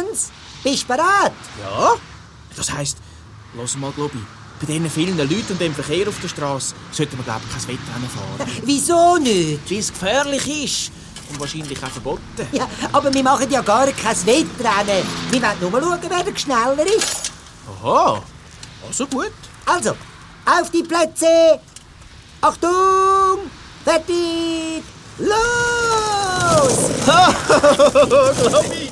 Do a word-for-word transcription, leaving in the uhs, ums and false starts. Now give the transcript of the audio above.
Hans, bist du bereit? Ja? Das heisst, lass mal, Globi, bei diesen vielen Leuten und dem Verkehr auf der Straße sollten wir, glaube ich, kein Wettrennen fahren. Wieso nicht? Weil es gefährlich ist. Und wahrscheinlich auch verboten. Ja, aber wir machen ja gar kein Wettrennen. Wir wollen nur schauen, wer der schneller ist. Aha, also gut. Also, auf die Plätze. Achtung, fertig, los! Globi!